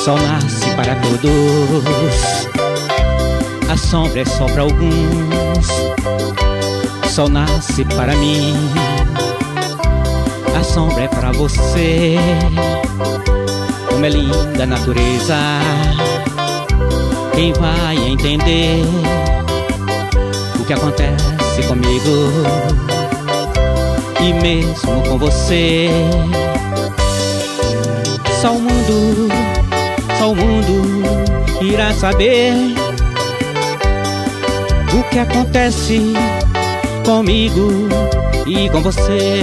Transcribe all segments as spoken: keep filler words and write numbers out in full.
sol nasce para todos, a sombra é só para alguns. O sol nasce para mim, a sombra é para você. Como é linda a natureza, quem vai entender o que acontece comigo e mesmo com você. Só o mundo, só o mundo irá saber o que acontece comigo e com você.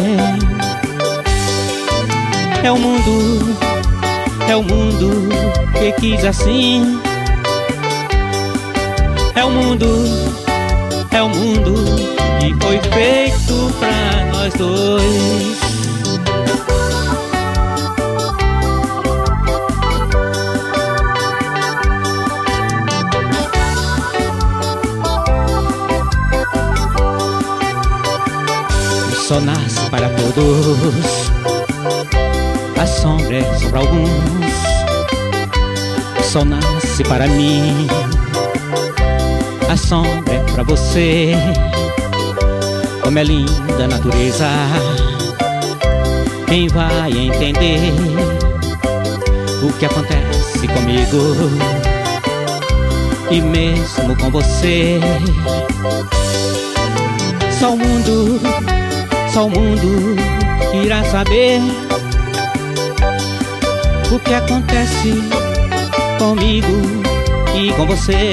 É o mundo, é o mundo que quis assim. É o mundo, é o mundo que foi feito pra nós dois. O sol nasce para todos, a sombra é só para alguns. O sol nasce para mim, a sombra é pra você. Como é linda a natureza, quem vai entender o que acontece comigo e mesmo com você. Só o mundo, só o mundo irá saber o que acontece comigo e com você.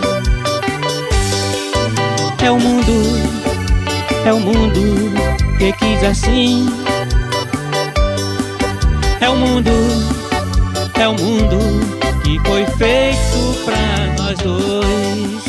É o mundo, é o mundo que quis assim. É o mundo, é o mundo que foi feito pra nós dois.